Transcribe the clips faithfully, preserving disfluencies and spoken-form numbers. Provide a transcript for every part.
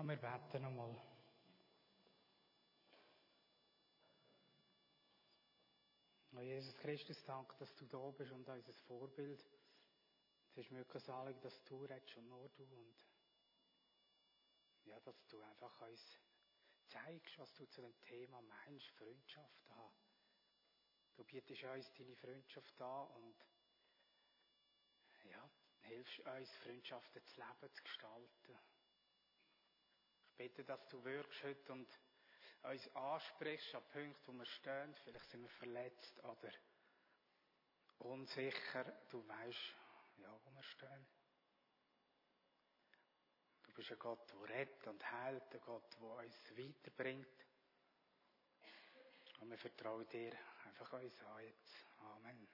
Und wir beten nochmal. Oh Jesus Christus, danke, dass du da bist und unser Vorbild. Es ist mir kein Anliegen, dass du redest und nur du. Und ja, dass du einfach uns zeigst, was du zu dem Thema meinst, Freundschaft haben. Du bietest uns deine Freundschaft an und ja, hilfst uns, Freundschaften zu leben, zu gestalten. Ich bitte, dass du wirkst heute und uns ansprichst an Punkten, wo wir stehen. Vielleicht sind wir verletzt oder unsicher. Du weißt, ja, wo wir stehen. Du bist ein Gott, der rettet und heilt, ein Gott, der uns weiterbringt. Und wir vertrauen dir einfach uns an jetzt. Amen.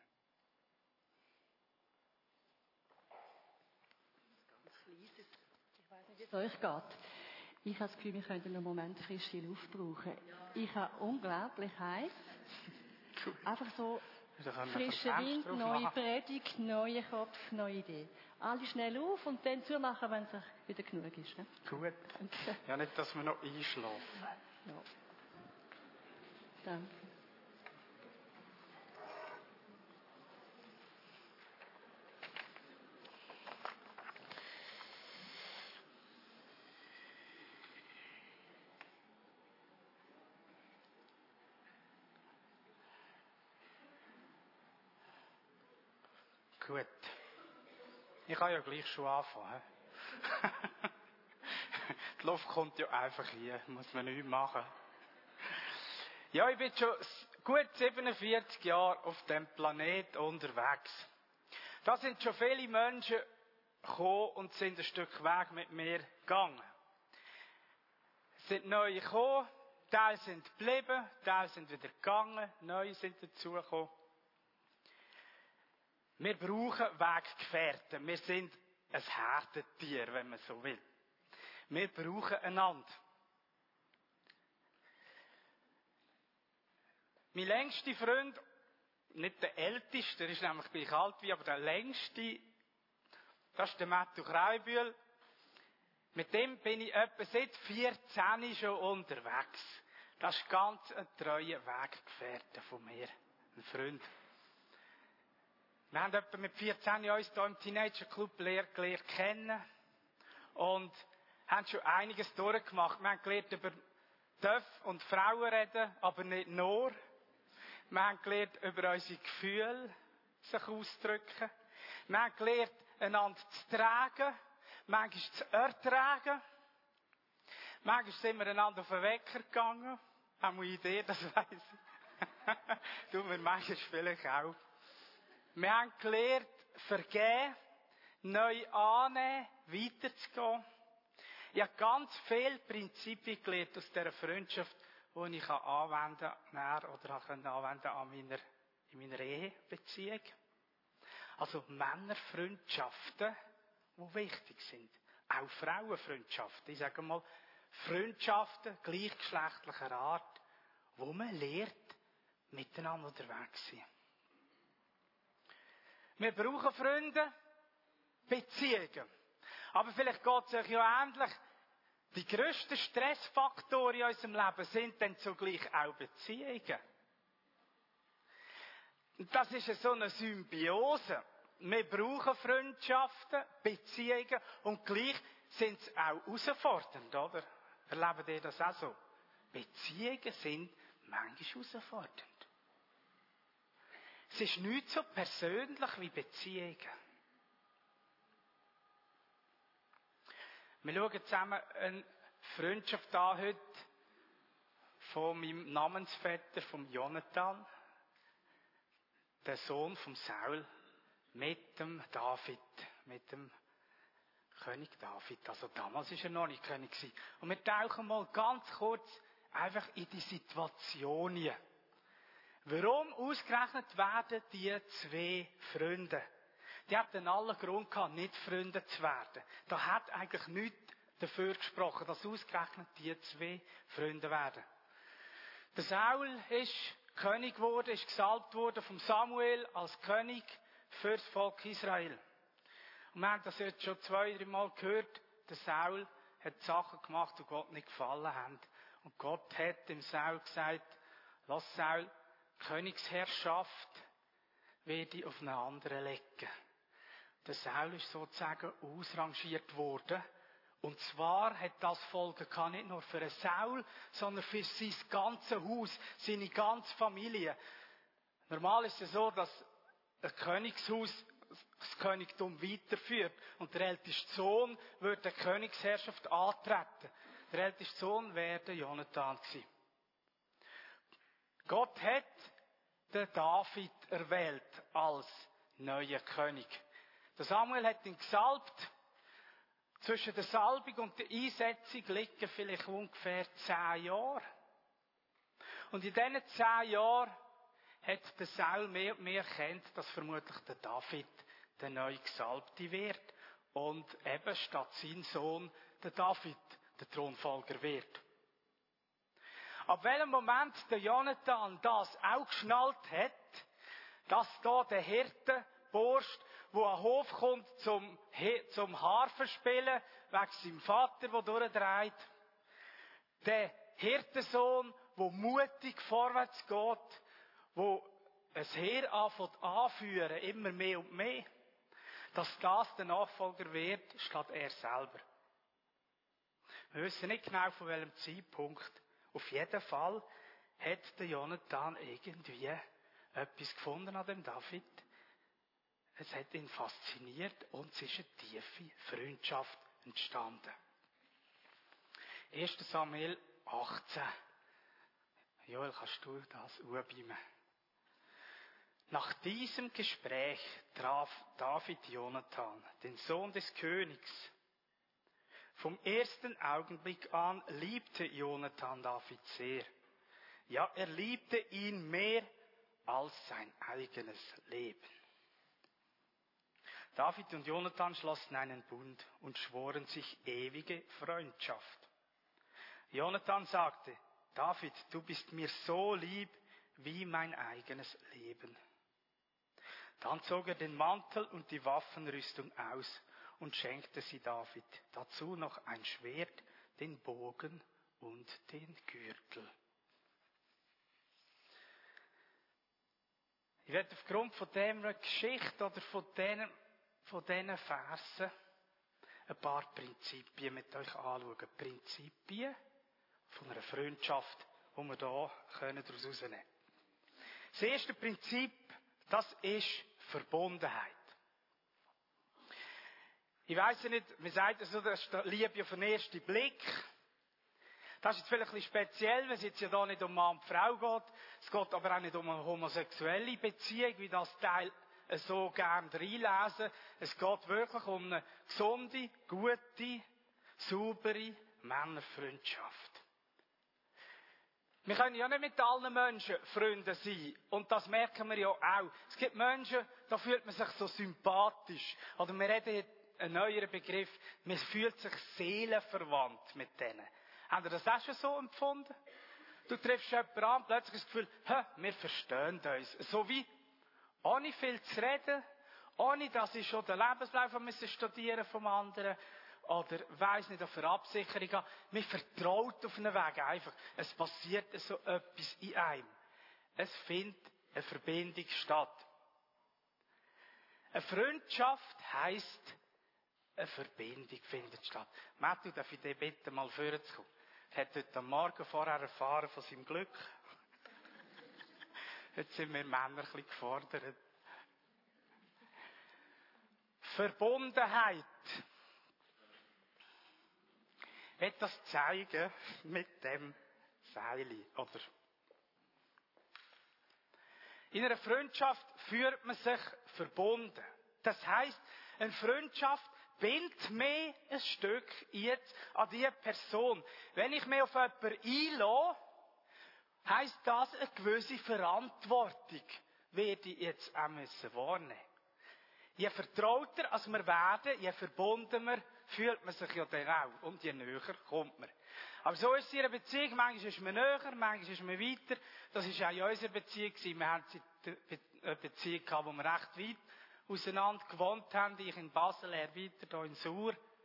Ganz leises. Ich weiß nicht, wie es euch geht. Ich habe das Gefühl, wir könnten einen Moment frische Luft brauchen. Ich habe unglaublich heiß. Einfach so frischer Wind, neue Predigt, neuer Kopf, neue Idee. Alle schnell auf und dann zumachen, wenn es wieder genug ist. Ne? Gut. Okay. Ja, nicht, dass wir noch einschlafen. Ja. Danke. Gut. Ich kann ja gleich schon anfangen. Die Luft kommt ja einfach hier, muss man nichts machen. Ja, ich bin schon gut siebenundvierzig Jahre auf dem Planet unterwegs. Da sind schon viele Menschen gekommen und sind ein Stück Weg mit mir gegangen. Es sind neue gekommen, Teile sind geblieben, Teile sind wieder gegangen, neue sind dazugekommen. Wir brauchen Weggefährten. Wir sind ein Herdentier, wenn man so will. Wir brauchen einander. Mein längster Freund, nicht der älteste, der ist nämlich gleich alt wie, aber der längste, das ist der Matthew Kreibühl. Mit dem bin ich etwa seit vierzehn schon unterwegs. Das ist ganz ein treuer Weggefährte von mir. Ein Freund. Wir haben etwa mit vierzehn uns hier im Teenager Club gelernt kennen und haben schon einiges durchgemacht. Wir haben gelernt über Töpfe und Frauen reden, aber nicht nur. Wir haben gelernt über unsere Gefühle sich auszudrücken. Wir haben gelernt, einander zu tragen, manchmal zu ertragen. Manchmal sind wir einander auf den Wecker gegangen. Haben wir Idee, das weiss ich. Tun wir manchmal vielleicht auch. Wir haben gelernt, vergeben, neu annehmen, weiterzugehen. Ich habe ganz viele Prinzipien gelernt aus dieser Freundschaft, die ich anwenden kann oder anwenden an meiner, in meiner Ehebeziehung. Also Männerfreundschaften, die wichtig sind. Auch Frauenfreundschaften. Ich sage mal, Freundschaften gleichgeschlechtlicher Art, wo man lernt, miteinander unterwegs zu sein. Wir brauchen Freunde, Beziehungen. Aber vielleicht geht es euch ja ähnlich. Die grössten Stressfaktoren in unserem Leben sind dann zugleich auch Beziehungen. Und das ist so eine Symbiose. Wir brauchen Freundschaften, Beziehungen und gleich sind sie auch herausfordernd, oder? Erlebt ihr das auch so? Beziehungen sind manchmal herausfordernd. Es ist nicht so persönlich wie Beziehungen. Wir schauen zusammen eine Freundschaft an heute von meinem Namensvetter, vom Jonathan, der Sohn von Saul, mit dem David, mit dem König David. Also damals war er noch nicht König. Und wir tauchen mal ganz kurz einfach in die Situation hinein. Warum ausgerechnet werden die zwei Freunde? Die hatten allen Grund gehabt, nicht Freunde zu werden. Da hat eigentlich nichts dafür gesprochen, dass ausgerechnet die zwei Freunde werden. Der Saul ist König geworden, ist gesalbt worden vom Samuel als König für das Volk Israel. Und wir haben das jetzt schon zwei, drei Mal gehört. Der Saul hat Sachen gemacht, die Gott nicht gefallen haben. Und Gott hat dem Saul gesagt, lass Saul, Königsherrschaft werde ich auf einen anderen legen. Der Saul ist sozusagen ausrangiert worden. Und zwar hat das Folgen gehabt, nicht nur für den Saul, sondern für sein ganzes Haus, seine ganze Familie. Normal ist es so, dass ein Königshaus das Königtum weiterführt. Und der älteste Sohn würde der Königsherrschaft antreten. Der älteste Sohn wäre der Jonathan gewesen. Gott hat den David erwählt als neuer König. Der Samuel hat ihn gesalbt. Zwischen der Salbung und der Einsetzung liegen vielleicht ungefähr zehn Jahre. Und in diesen zehn Jahren hat der Saul mehr und mehr erkannt, dass vermutlich der David der neue Gesalbte wird und eben statt sein Sohn der David der Thronfolger wird. Ab welchem Moment der Jonathan das auch geschnallt hat, dass da der Hirtenbursch, der an den Hof kommt zum, zum Harfen spielen, wegen seinem Vater, der durchdreht, der Hirtensohn, der mutig vorwärts geht, wo ein Heer anfängt anführen, immer mehr und mehr, dass das der Nachfolger wird, statt er selber. Wir wissen nicht genau, von welchem Zeitpunkt. Auf jeden Fall hat der Jonathan irgendwie etwas gefunden an dem David. Es hat ihn fasziniert und es ist eine tiefe Freundschaft entstanden. erster Samuel achtzehn. Joel, kannst du das anbeamen? Nach diesem Gespräch traf David Jonathan, den Sohn des Königs. Vom ersten Augenblick an liebte Jonathan David sehr. Ja, er liebte ihn mehr als sein eigenes Leben. David und Jonathan schlossen einen Bund und schworen sich ewige Freundschaft. Jonathan sagte, David, du bist mir so lieb wie mein eigenes Leben. Dann zog er den Mantel und die Waffenrüstung aus und schenkte sie David. Dazu noch ein Schwert, den Bogen und den Gürtel. Ich werde aufgrund von dieser Geschichte oder von diesen, von diesen Versen ein paar Prinzipien mit euch anschauen. Prinzipien von einer Freundschaft, die wir hier daraus herausnehmen können. Das erste Prinzip, das ist Verbundenheit. Ich weiss nicht, man sagt so, das ist Liebe auf den ersten Blick. Das ist jetzt vielleicht ein bisschen speziell, weil es jetzt ja da nicht um Mann und Frau geht. Es geht aber auch nicht um eine homosexuelle Beziehung, wie das Teil so gern reinlesen. Es geht wirklich um eine gesunde, gute, saubere Männerfreundschaft. Wir können ja nicht mit allen Menschen Freunde sein. Und das merken wir ja auch. Es gibt Menschen, da fühlt man sich so sympathisch. Oder wir reden ein neuer Begriff, man fühlt sich seelenverwandt mit denen. Habt ihr das auch schon so empfunden? Du triffst jemanden an, plötzlich das Gefühl, hä, wir verstehen uns. So wie, ohne viel zu reden, ohne dass ich schon den Lebenslauf studieren vom anderen, oder weiss nicht, auf eine Absicherung habe. Man vertraut auf einen Weg einfach. Es passiert so etwas in einem. Es findet eine Verbindung statt. Eine Freundschaft heisst, eine Verbindung findet statt. Matthew, darf ich dich bitten, mal vorzukommen? Er hat heute am Morgen vorher erfahren von seinem Glück. Jetzt sind wir Männer ein bisschen gefordert. Verbundenheit. Ich will das zeigen mit dem Seil. Oder in einer Freundschaft fühlt man sich verbunden. Das heisst, eine Freundschaft bindet mich ein Stück jetzt an diese Person. Wenn ich mich auf jemanden einlasse, heisst das eine gewisse Verantwortung, werde ich jetzt auch müssen wahrnehmen. Je vertrauter als wir werden, je verbundener fühlt man sich ja dann auch. Und je näher kommt man. Aber so ist es in einer Beziehung. Manchmal ist man näher, manchmal ist man weiter. Das war auch in unserer Beziehung. Wir haben eine Beziehung gehabt, wo wir recht weit auseinander gewohnt haben. Ich in Basel, er weiter hier in Sur.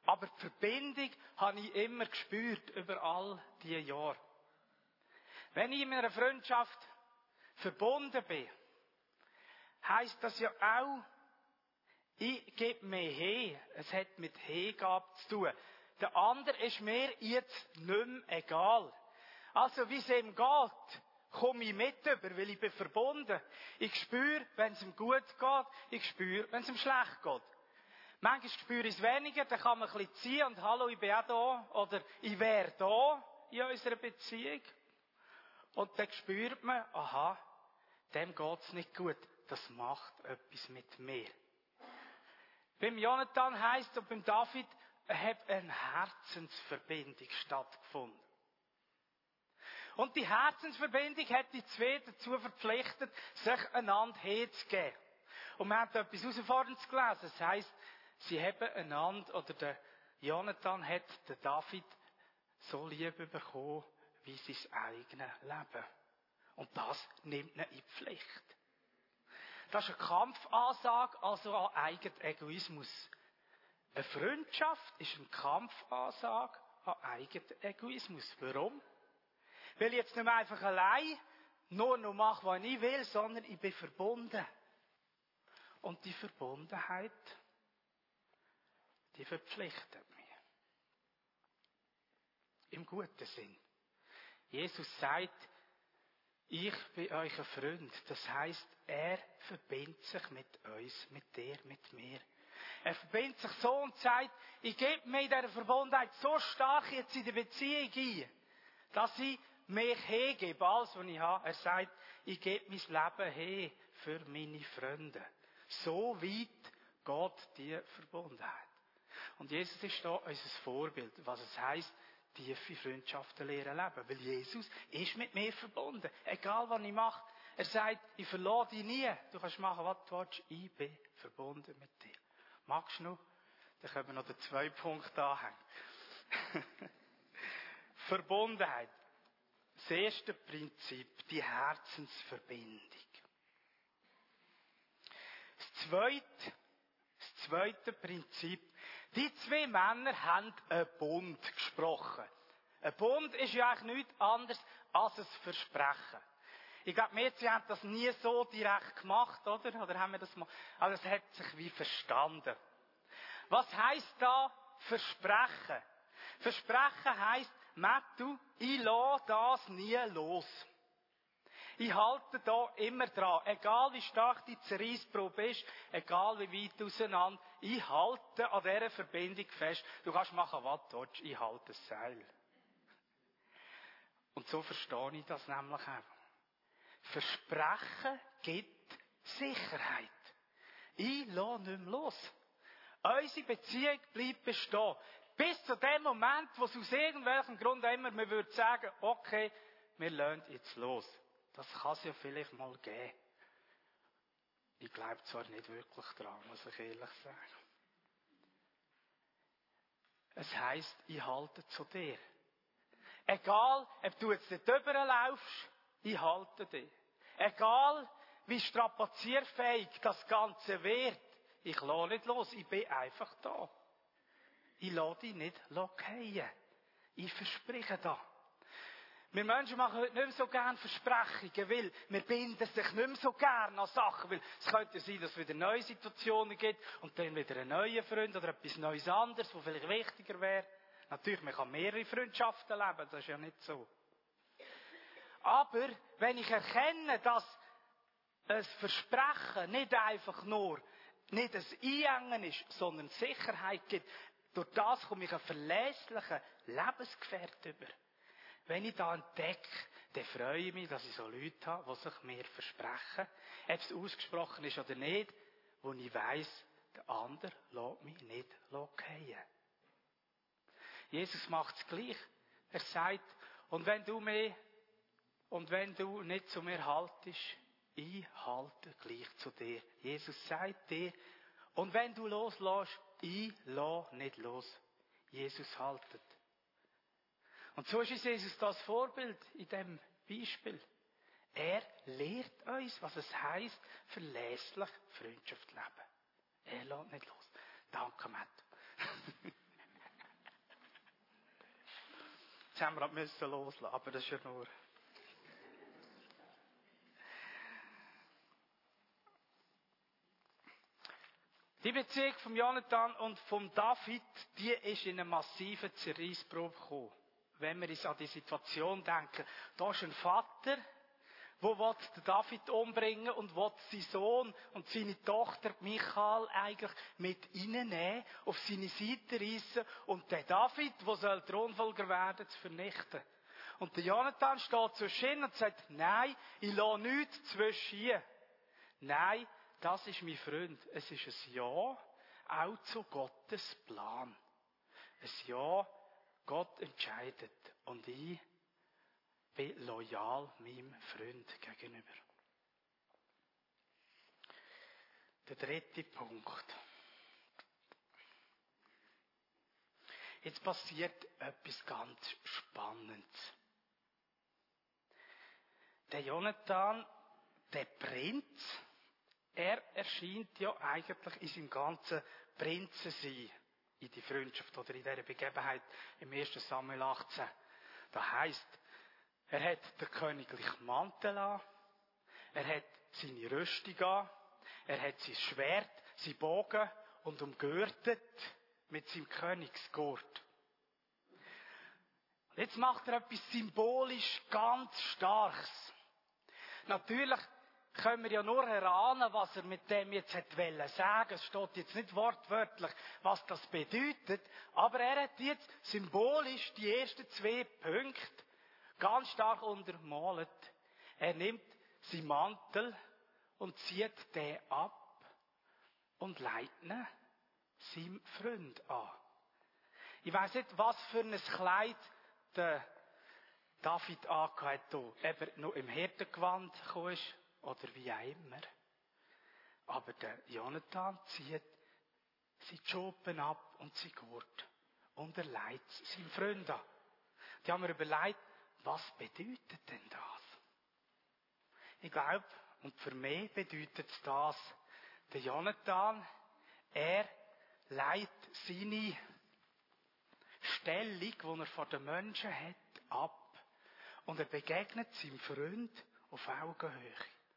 Aber die Verbindung habe ich immer gespürt über all diese Jahre. Wenn ich in einer Freundschaft verbunden bin, heisst das ja auch, ich gebe mir hin. Es hat mit Hingabe zu tun. Der andere ist mir jetzt nicht mehr egal. Also, wie es ihm geht, komme ich mit über, weil ich bin verbunden. Ich spüre, wenn es ihm gut geht. Ich spüre, wenn es ihm schlecht geht. Manchmal spüre ich es weniger, dann kann man ein bisschen ziehen und hallo, ich bin auch da. Oder ich wäre da in unserer Beziehung. Und dann spürt man, aha, dem geht es nicht gut. Das macht etwas mit mir. Beim Jonathan heisst und beim David hat eine Herzensverbindung stattgefunden. Und die Herzensverbindung hat die zwei dazu verpflichtet, sich einander hinzugeben. Und wir haben da etwas Herausforderndes gelesen. Das heisst, sie haben einander, oder der Jonathan hat den David so lieb bekommen, wie sein eigenes Leben. Und das nimmt ihn in die Pflicht. Das ist eine Kampfansage, also an eigenen Egoismus. Eine Freundschaft ist eine Kampfansage an eigenen Egoismus. Warum? Weil ich jetzt nicht mehr einfach allein nur noch mache, was ich will, sondern ich bin verbunden. Und die Verbundenheit, die verpflichtet mich. Im guten Sinn. Jesus sagt, ich bin euch ein Freund. Das heisst, er verbindet sich mit uns, mit dir, mit mir. Er verbindet sich so und sagt, ich gebe mir in dieser Verbundenheit so stark jetzt in die Beziehung ein, dass ich mich hingebe, alles, was ich habe. Er sagt, ich gebe mein Leben hin für meine Freunde. So weit geht die Verbundenheit. Und Jesus ist da unser Vorbild, was es heisst, tiefe Freundschaften lernen leben. Weil Jesus ist mit mir verbunden. Egal, was ich mache. Er sagt, ich verlasse dich nie. Du kannst machen, was du willst. Ich bin verbunden mit dir. Magst du noch? Dann können wir noch den zweiten Punkt anhängen. Verbundenheit. Das erste Prinzip, die Herzensverbindung. Das zweite, das zweite Prinzip, die zwei Männer haben einen Bund gesprochen. Ein Bund ist ja eigentlich nichts anderes als ein Versprechen. Ich glaube, wir zwei haben das nie so direkt gemacht, oder? Oder haben wir das mal? Aber es hat sich wie verstanden. Was heisst da Versprechen? Versprechen heisst, Matthew, ich lasse das nie los. Ich halte da immer dran. Egal wie stark die Zerreissprobe ist, egal wie weit auseinander, ich halte an dieser Verbindung fest. Du kannst machen, was du willst, ich halte das Seil. Und so verstehe ich das nämlich auch. Versprechen gibt Sicherheit. Ich lasse nicht mehr los. Unsere Beziehung bleibt bestehen. Bis zu dem Moment, wo es aus irgendwelchem Grund immer, man würde sagen, okay, wir lassen jetzt los. Das kann es ja vielleicht mal geben. Ich glaube zwar nicht wirklich dran, muss ich ehrlich sagen. Es heisst, ich halte zu dir. Egal, ob du jetzt nicht rüberlaufst, ich halte dich. Egal, wie strapazierfähig das Ganze wird, ich lasse nicht los, ich bin einfach da. Ich lasse dich nicht fallen. Ich verspreche da. Wir Menschen machen heute nicht mehr so gerne Versprechungen, weil wir binden sich nicht mehr so gerne an Sachen, weil es könnte sein, dass es wieder neue Situationen gibt und dann wieder einen neuen Freund oder etwas Neues anderes, was vielleicht wichtiger wäre. Natürlich, man kann mehrere Freundschaften leben, das ist ja nicht so. Aber wenn ich erkenne, dass ein Versprechen nicht einfach nur nicht ein Einengen ist, sondern Sicherheit gibt, durch das komme ich einen verlässlichen Lebensgefährt über. Wenn ich da entdecke, dann freue ich mich, dass ich so Leute habe, die sich mir versprechen, ob es ausgesprochen ist oder nicht, wo ich weiss, der andere lässt mich nicht fallen. Jesus macht es gleich. Er sagt, und wenn du mich, und wenn du nicht zu mir haltest, ich halte gleich zu dir. Jesus sagt dir, und wenn du loslässt, ich lasse nicht los. Jesus haltet. Und so ist Jesus das Vorbild in diesem Beispiel. Er lehrt uns, was es heisst, verlässlich Freundschaft leben. Er lässt nicht los. Danke, Matt. haben wir müssen loslassen, aber das ist ja nur... Die Beziehung von Jonathan und von David, die ist in eine massive Zerreissprobe gekommen. Wenn wir uns an die Situation denken, da ist ein Vater, der David umbringen und will seinen Sohn und seine Tochter Michal eigentlich mit reinnehmen, auf seine Seite reissen und den David, der soll Thronfolger werden, zu vernichten. Und der Jonathan steht zwischen ihnen und sagt, nein, ich lasse nichts zwischen ihr. Nein, das ist mein Freund. Es ist ein Ja, auch zu Gottes Plan. Ein Ja, Gott entscheidet. Und ich bin loyal meinem Freund gegenüber. Der dritte Punkt. Jetzt passiert etwas ganz Spannendes. Der Jonathan, der Prinz, er erscheint ja eigentlich in seinem ganzen Prinzensein in die Freundschaft oder in dieser Begebenheit im ersten Samuel achtzehn. Das heisst, er hat den königlichen Mantel an, er hat seine Rüstung an, er hat sein Schwert, sein Bogen und umgürtet mit seinem Königsgurt. Und jetzt macht er etwas symbolisch ganz Starkes. Natürlich können wir ja nur erahnen, was er mit dem jetzt hat wollen sagen. Es steht jetzt nicht wortwörtlich, was das bedeutet. Aber er hat jetzt symbolisch die ersten zwei Punkte ganz stark untermalt. Er nimmt seinen Mantel und zieht den ab und leitet ihn seinem Freund an. Ich weiss nicht, was für ein Kleid der David angehört hat, ob er noch im Hirtengewand gekommen ist. Oder wie auch immer. Aber der Jonathan zieht seine Schoppen ab und sein Gurt. Und er leitet seinen Freund an. Die haben mir überlegt, was bedeutet denn das? Ich glaube, und für mich bedeutet es das, der Jonathan, er leitet seine Stellung, die er vor den Menschen hat, ab. Und er begegnet seinem Freund auf Augenhöhe.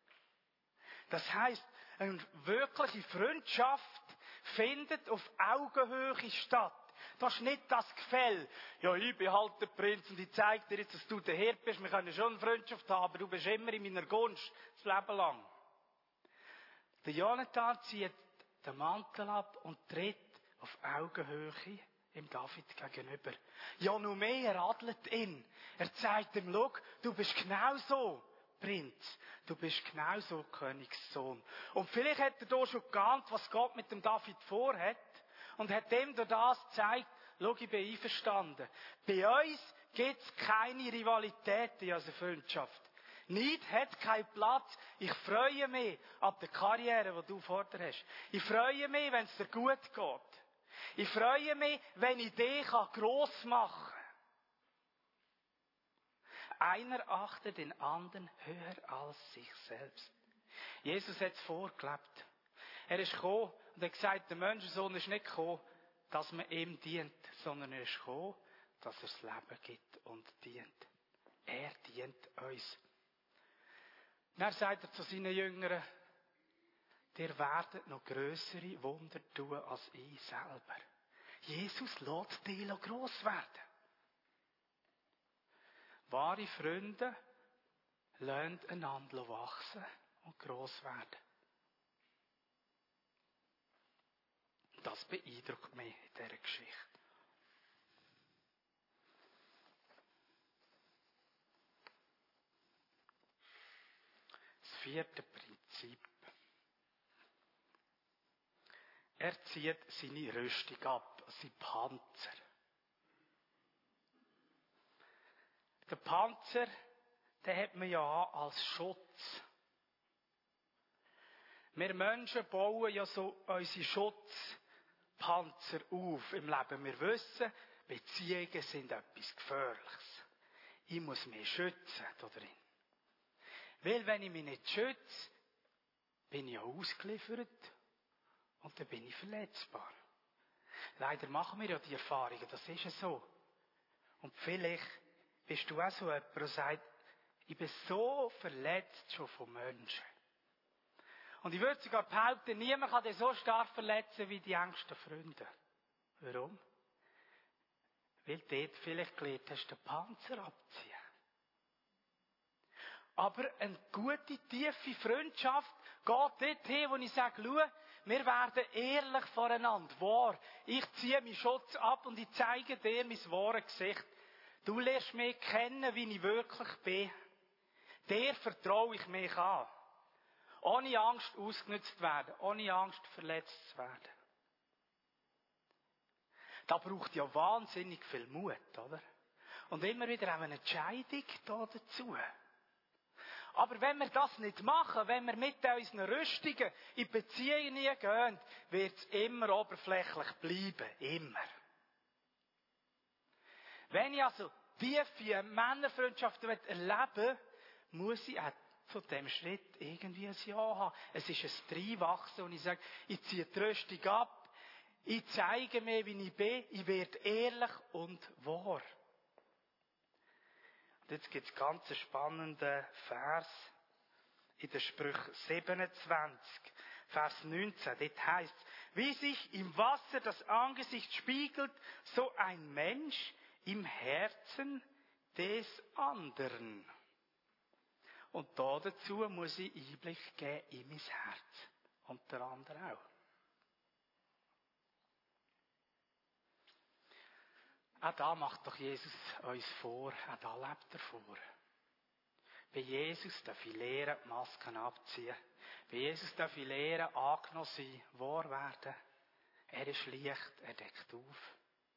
Das heisst, eine wirkliche Freundschaft findet auf Augenhöhe statt. Das ist nicht das Gefälle. Ja, ich bin halt der Prinz und ich zeige dir jetzt, dass du der Herd bist. Wir können schon eine Freundschaft haben, aber du bist immer in meiner Gunst, das Leben lang. Der Jonathan zieht den Mantel ab und tritt auf Augenhöhe im David gegenüber. Ja, nur mehr, er adelt ihn. Er zeigt ihm, schau, du bist genauso Prinz. Du bist genauso Königssohn. Und vielleicht hat er da schon geahnt, was Gott mit dem David vorhat. Und hat dem durch das gezeigt, schau, ich bin einverstanden. Bei uns gibt es keine Rivalität in unserer Freundschaft. Neid hat keinen Platz. Ich freue mich an der Karriere, die du vor dir hast. Ich freue mich, wenn es dir gut geht. Ich freue mich, wenn ich dich gross machen kann. Einer achtet den anderen höher als sich selbst. Jesus hat es vorgelebt. Er ist gekommen und hat gesagt, der Menschensohn ist nicht gekommen, dass man ihm dient, sondern er ist gekommen, dass er das Leben gibt und dient. Er dient uns. Dann sagt er zu seinen Jüngern, ihr werdet noch grössere Wunder tun als ich selber. Jesus lässt dich gross werden. Wahre Freunde lernen einander wachsen und gross werden. Das beeindruckt mich in dieser Geschichte. Das vierte Prinzip. Er zieht seine Rüstung ab, sein Panzer. Der Panzer, den hat man ja als Schutz. Wir Menschen bauen ja so unsere Schutzpanzer auf im Leben. Wir wissen, Beziehungen sind etwas Gefährliches. Ich muss mich schützen da drin. Weil wenn ich mich nicht schütze, bin ich ja ausgeliefert und dann bin ich verletzbar. Leider machen wir ja die Erfahrungen, das ist ja so. Und vielleicht bist du auch so jemand, der sagt, ich bin so verletzt schon von Menschen. Und ich würde sogar behaupten, niemand kann dich so stark verletzen wie die engsten Freunde. Warum? Weil du dort vielleicht gelernt hast, den Panzer abziehen. Aber eine gute, tiefe Freundschaft geht dorthin, wo ich sage, schau, wir werden ehrlich voreinander, wahr. Ich ziehe meinen Schutz ab und ich zeige dir mein wahres Gesicht. Du lernst mich kennen, wie ich wirklich bin. Dir vertraue ich mich an. Ohne Angst ausgenutzt zu werden, ohne Angst verletzt zu werden. Da braucht ja wahnsinnig viel Mut, oder? Und immer wieder auch eine Entscheidung da dazu. Aber wenn wir das nicht machen, wenn wir mit unseren Rüstungen in Beziehungen gehen, wird es immer oberflächlich bleiben. Immer. Wenn ich also tiefe Männerfreundschaften erleben will, muss ich auch zu diesem Schritt irgendwie ein Ja haben. Es ist ein Dreinwachsen und ich sage, ich ziehe die Rüstung ab, ich zeige mir, wie ich bin, ich werde ehrlich und wahr. Und jetzt gibt es einen ganz spannenden Vers in den Sprüchen siebenundzwanzig, Vers neunzehn. Dort heisst es, wie sich im Wasser das Angesicht spiegelt, so ein Mensch im Herzen des anderen. Und da dazu muss ich Einblick geben in mein Herz. Und der andere auch. Auch da macht doch Jesus uns vor, auch da lebt er vor. Bei Jesus darf ich lernen, die Masken abziehen. Bei Jesus darf ich lernen, angenommen sein, wahr werden. Er ist Licht, er deckt auf.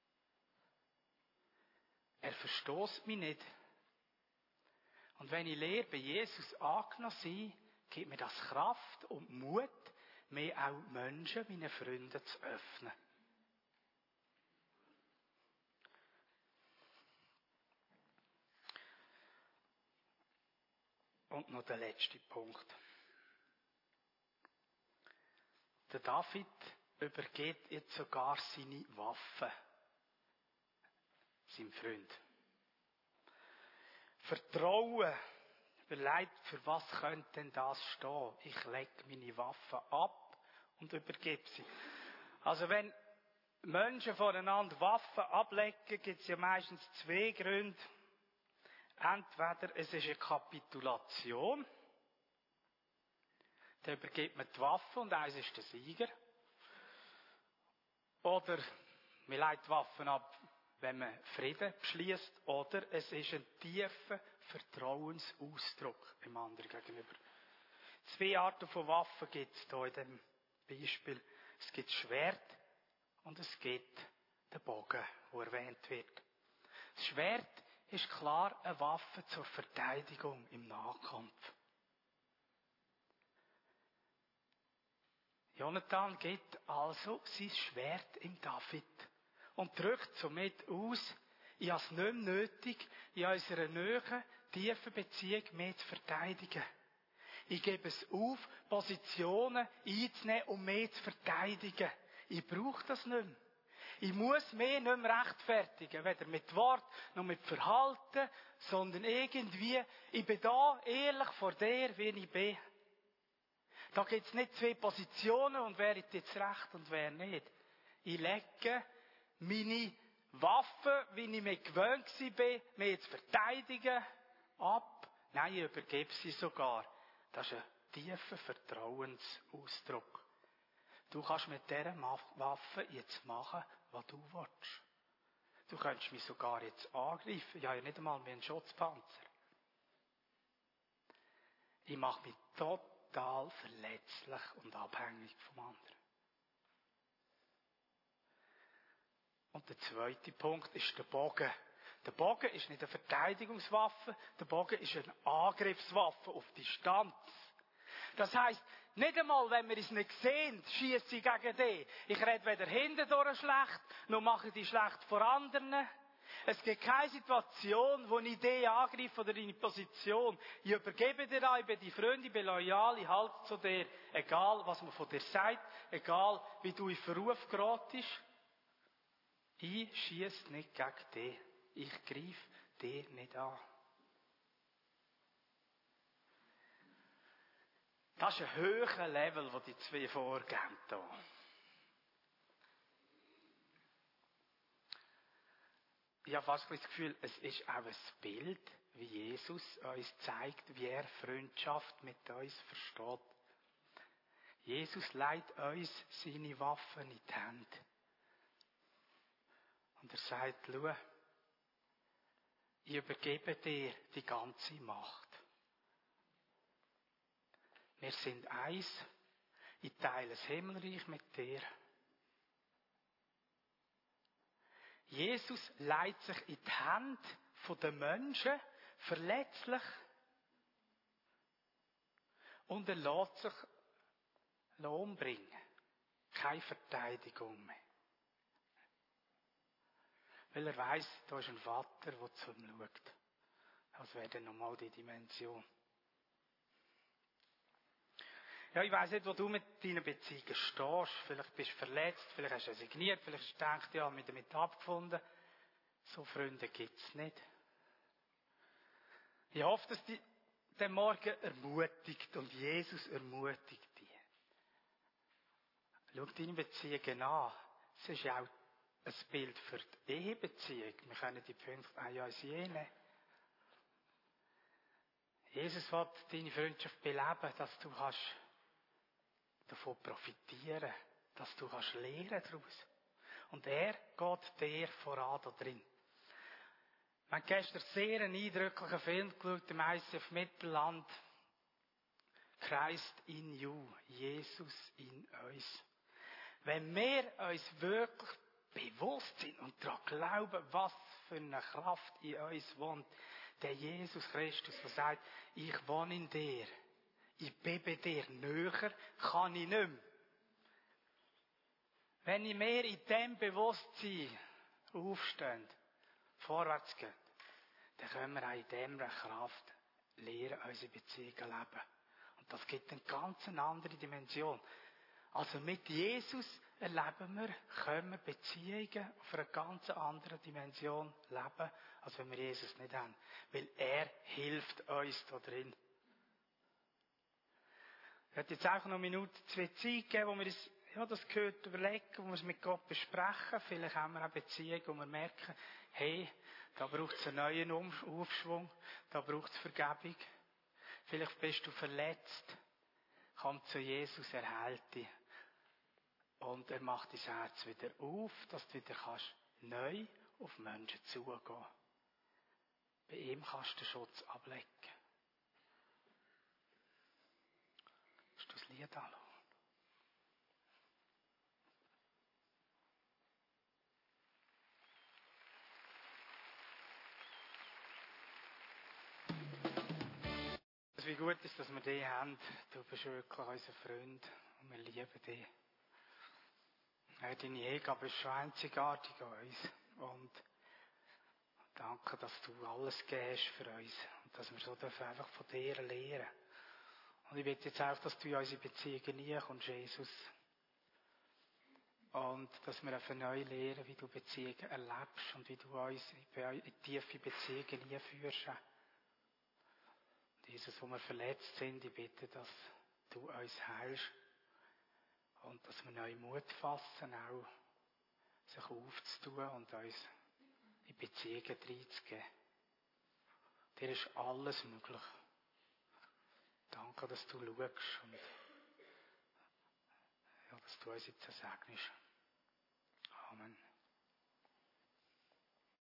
Er verstößt mich nicht. Und wenn ich lehre, bei Jesus angenommen sein, gibt mir das Kraft und Mut, mir auch Menschen, meine Freunde, zu öffnen. Und noch der letzte Punkt. Der David übergeht jetzt sogar seine Waffen seinem Freund. Vertrauen, überlegt, für was könnte denn das stehen? Ich lege meine Waffen ab und übergebe sie. Also wenn Menschen voneinander Waffen ablegen, gibt es ja meistens zwei Gründe. Entweder es ist eine Kapitulation, da übergibt man die Waffe und eins ist der Sieger. Oder man legt die Waffen ab, wenn man Frieden beschließt, oder es ist ein tiefer Vertrauensausdruck dem anderen gegenüber. Zwei Arten von Waffen gibt es hier in diesem Beispiel. Es gibt das Schwert und es gibt den Bogen, der erwähnt wird. Das Schwert ist klar eine Waffe zur Verteidigung im Nahkampf. Jonathan gibt also sein Schwert im David und drückt somit aus, ich habe es nicht mehr nötig, in unserer Nähe, tiefen Beziehung mehr zu verteidigen. Ich gebe es auf, Positionen einzunehmen, um mehr zu verteidigen. Ich brauche das nicht mehr. Ich muss mich nicht mehr rechtfertigen, weder mit Wort noch mit Verhalten, sondern irgendwie, ich bin da ehrlich vor dir, wie ich bin. Da gibt es nicht zwei Positionen und wer ist jetzt recht und wer nicht. Ich lege meine Waffen, wie ich mich gewöhnt war, mich zu verteidigen, ab. Nein, ich übergebe sie sogar. Das ist ein tiefer Vertrauensausdruck. Du kannst mit dieser Waffe jetzt machen, was du willst. Du könntest mich sogar jetzt angreifen. Ich habe ja nicht einmal mehr einen Schutzpanzer. Ich mache mich total verletzlich und abhängig vom anderen. Und der zweite Punkt ist der Bogen. Der Bogen ist nicht eine Verteidigungswaffe, der Bogen ist eine Angriffswaffe auf Distanz. Das heisst, nicht einmal, wenn wir es nicht sehen, schiesse ich gegen dich. Ich rede weder hinten durch schlecht, noch mache ich dich schlecht vor anderen. Es gibt keine Situation, wo ich dich angreife oder deine Position. Ich übergebe dir an, ich bin dein Freund, ich bin loyal, ich halte zu dir. Egal, was man von dir sagt, egal, wie du in Verruf geratest. Ich schiesse nicht gegen dich. Ich greife dir nicht an. Das ist ein höherer Level, den die zwei vorgeben hier. Ich habe fast das Gefühl, es ist auch ein Bild, wie Jesus uns zeigt, wie er Freundschaft mit uns versteht. Jesus legt uns seine Waffen in die Hände. Und er sagt, schau, ich übergebe dir die ganze Macht. Wir sind eins, ich teile das Himmelreich mit dir. Jesus legt sich in die Hände der Menschen, verletzlich, und er lässt sich umbringen. Keine Verteidigung mehr. Weil er weiss, da ist ein Vater, der zu ihm schaut. Das wäre dann nochmal die Dimension. Ja, ich weiss nicht, wo du mit deinen Beziehungen stehst. Vielleicht bist du verletzt, vielleicht hast du resigniert, vielleicht hast du gedacht, ja, mich damit abgefunden. So Freunde gibt's nicht. Ich hoffe, dass dich der Morgen ermutigt und Jesus ermutigt dich. Schau deine Beziehungen an. Es ist ja auch ein Bild für die Ehebeziehung. Wir können die Punkte ein als jene. Jesus will deine Freundschaft beleben, dass du kannst davon profitieren, dass du kannst lernen daraus. Und er geht dir voran da drin. Wir haben gestern sehr einen eindrücklichen Film geschaut, im I C F Mittelland. Christ in you, Jesus in uns. Wenn wir uns wirklich bewusst sind und daran glauben, was für eine Kraft in uns wohnt, der Jesus Christus, der sagt, ich wohne in dir, ich bin bei dir näher, kann ich nicht mehr. Wenn ich mehr in dem Bewusstsein aufstehen, vorwärts gehen, dann können wir auch in dieser Kraft lernen, unsere Beziehungen leben. Und das gibt eine ganz andere Dimension. Also mit Jesus erleben wir, können wir Beziehungen auf einer ganz anderen Dimension leben, als wenn wir Jesus nicht haben. Weil er hilft uns da drin. Ich werde jetzt einfach noch eine Minute, zwei Zeit geben, wo wir uns, ja, das gehört, überlegen, wo wir es mit Gott besprechen. Vielleicht haben wir auch Beziehungen, wo wir merken, hey, da braucht es einen neuen Aufschwung, da braucht es Vergebung. Vielleicht bist du verletzt. Komm zu Jesus, er heilt dich. Und er macht dein Herz wieder auf, dass du wieder kannst neu auf Menschen zugehen. Bei ihm kannst du den Schutz ablegen. Hast du das Lied anschauen? Wie gut ist, dass wir dich haben. Du bist wirklich unser Freund und wir lieben dich. Ja, deine Hingabe ist schon einzigartig an uns. Und danke, dass du alles gibst für uns. Und dass wir so dürfen einfach von dir lernen. Und ich bitte jetzt auch, dass du in unsere Beziehungen nie kommst, Jesus. Und dass wir einfach neu lernen, wie du Beziehungen erlebst und wie du uns in tiefe Beziehungen nie führst. Jesus, wo wir verletzt sind, ich bitte, dass du uns heilst und dass wir neuen Mut fassen, auch sich aufzutun und uns in Beziehungen reinzugeben. Dir ist alles möglich. Danke, dass du schaust und ja, dass du uns jetzt segnest. Amen.